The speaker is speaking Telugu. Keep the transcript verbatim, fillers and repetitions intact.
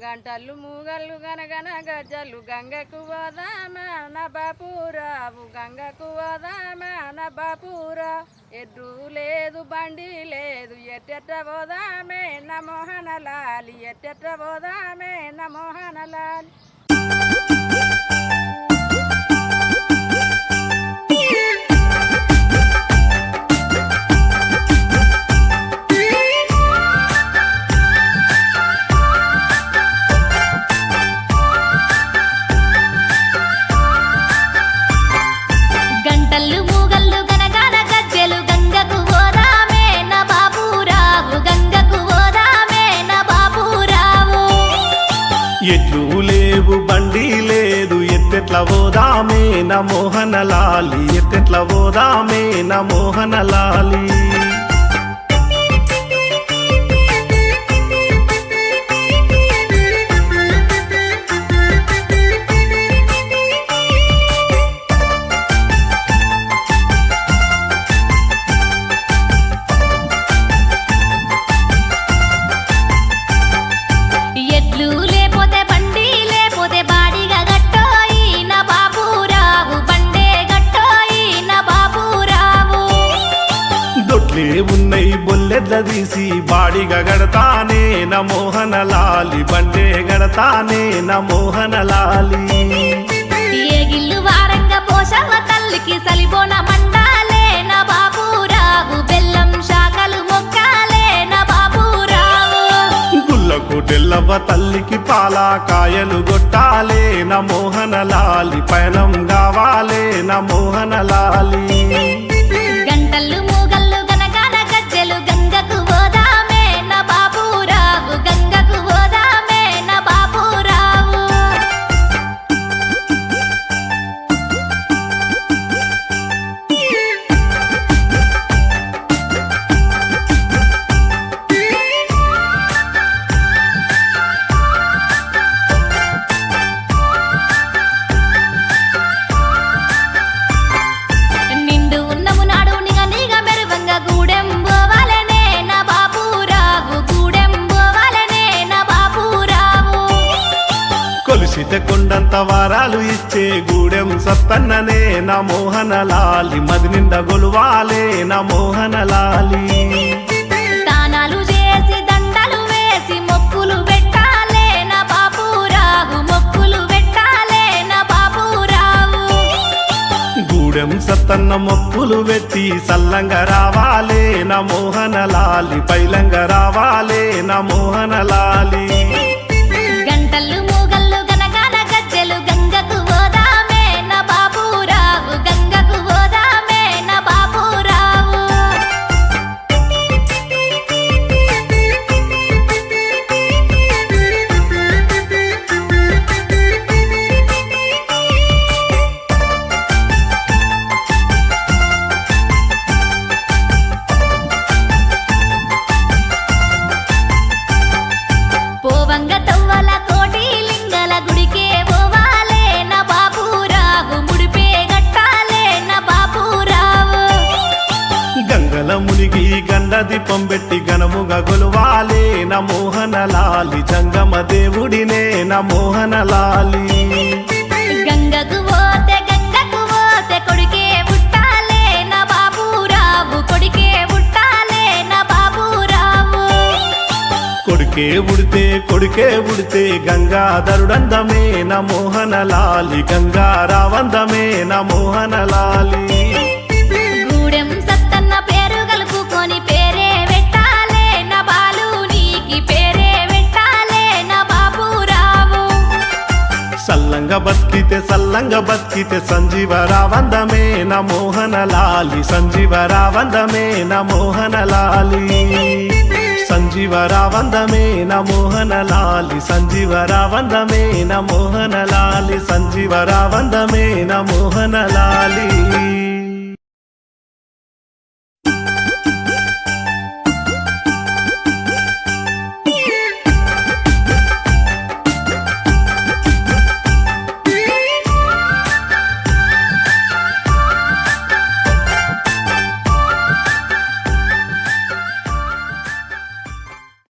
గంటలు మూగళ్ళు గనగన గజ్జలు గంగకు పోదామా నా బాపురావు గంగకు పోదామా నా బాపురా ఎద్దు లేదు బండి లేదు ఎట్టెట్ట పోదామే నా మోహన లాలి ఎట్టెట్ట పోదామే నా మోహన లాలి ఎట్లు లేవు బండి లేదు ఎట్టెట్ల పోదామే నా మోహన లాలి ఎట్టెట్ల పోదామే నా మోహన లాలి ఉన్నాయి బొల్లెడ్ల తీసి బాడిగా గడతానే నా మోహన లాలి బండే గడతానే నా మోహన లాలి ఏగిల్లు వారంగా పోషవ తల్లికి సలిబోన మండాలే నా బాపురావు బెల్లం శాఖలు మొక్కాలే నా బాపురావు గుల్లకు తెల్లవ తల్లికి పాలా కాయలు గొట్టాలే నా మోహన లాలి పయనం కావాలే నా మోహన లాలి గంటలు మూగళ్ళు గంగకు పోదామే నా బాపురావు గంగకు పోదామే నా బాపురావు నిండు ఉన్నము నాడు నిగ నిగ మెరువంగ గూడెం కొలిసిత కొండంత వారాలు ఇచ్చే గూడెం సత్తన్ననే నా మోహన లాలి మది నిండా గొలువాలే నా మోహన లాలి దానాలు చేసి దండలు వేసి మొక్కులు పెట్టాలే నా బాపురావు మొక్కులు పెట్టాలే నా బాపురావు గూడెం సత్తన్న మొక్కులు పెట్టి సల్లంగా రావాలే నా మోహన లాలి పైలంగా రావాలే నా మోహన లాలి గంటలు మూగళ్ళు గనగన గజ్జలు గంగకు పోదామే నా బాపురావు గంగకు పోదామే నా బాపురావు పోవంగ తవ్వల కోటి లింగల గుడికే పోవాలే నా బాపురావు ముడిపే గట్టాలే నా బాపురావు గంగల మునిగి గండ దీపం పెట్టి గనముగా గొలువాలే నా మోహన లాలి జంగమ దేవుడినే నా మోహన లాలి గంగకు పోతే గంగకు పోతే కొడికే పుట్టాలే నా బాపురావు కొడికే పుట్టాలే నా బాపురావు కొడుకే ఉడితే కొడుకే ఉడితే గంగాధరుడందమే నా మోహన లాలి గంగారావందమే నా మోహన లాలి గూడెం సత్తన్న పేరు కలుపుకొని పేరే పెట్టాలే నా బాలు నీకి పేరే పెట్టాలే నా బాపురావు సల్లంగ బతికితే సల్లంగ బతికితే సంజీవరావందమే నా మోహన లాలి సంజీవరావందమే నా మోహన లాలి సంజీవరావందమే నా మోహన లాలి సంజీవరావందమే నా మోహన లాలి సంజీవరావందమే నా మోహన లాలి